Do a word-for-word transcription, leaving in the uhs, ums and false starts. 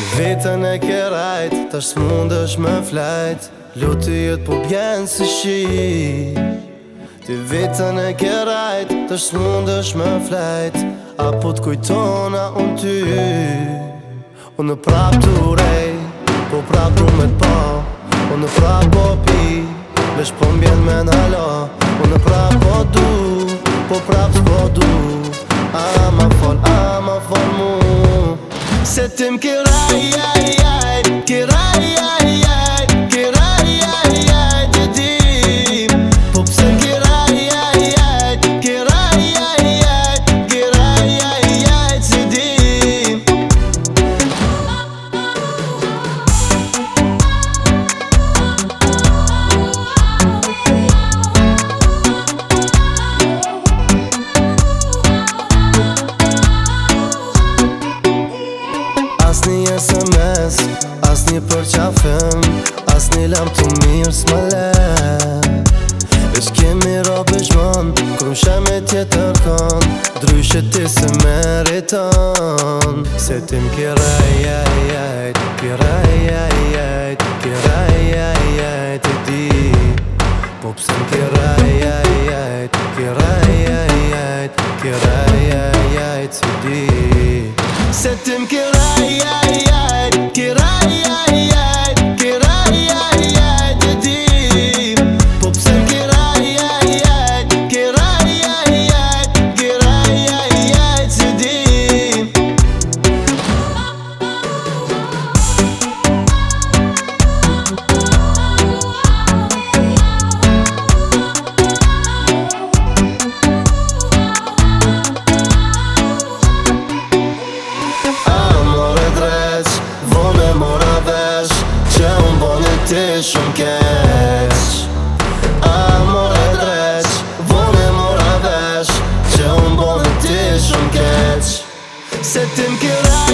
Vetën e ke rajt, tash s'mundesh me flajt. Luti jet po bjen si shi. Ti vetën e ke rajt, tash s'mundesh me flajt. Apo t'kujtona unë ty. Unë prap t'u rej, po prap du me t'pa. Unë prap po pi, vesh po m'bjen me n'hala. Unë prap po du, po prap s'po du. Ama fol, ama fol mu. Se ti m'ke raj, aj, aj, ke raj, aj, aj, ke raj, aj, aj, të dim. Po pse m'ke raj, aj, aj, ke raj, aj, aj, ke raj, aj, aj, të dim. Asni S M S, asni për qafem, asni lam të mirë s'ma le. Vesh kemi robe zhmon, kur m'she me tjetër kon, dryshe ti se meriton. Se ti m'ke raj, aj, aj, ke raj, aj, aj, ke raj, aj, aj, të di. Po pse m'ke raj, aj, aj, ke raj, aj, aj, ke raj, aj, aj, të di. Se ti m'ke raj, aj, aj, ke raj, aj, aj, ke raj, aj, aj, të dim. Po pse m'ke raj, aj, aj, ke raj, aj, aj, ke raj, aj, aj, të dim. Ti shumë keq, a more dreq, vone mora vesh, që unë bone ti shumë keq. Se ti m'ke raj,